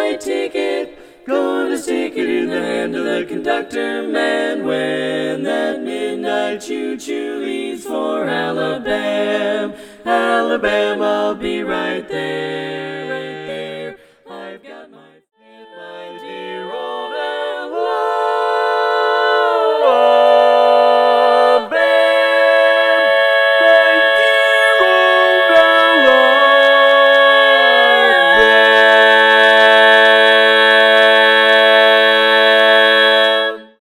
midnight ticket. Gonna stick it in the hand of the conductor man when that midnight choo-choo leaves for Alabama. Alabama, I'll be right there.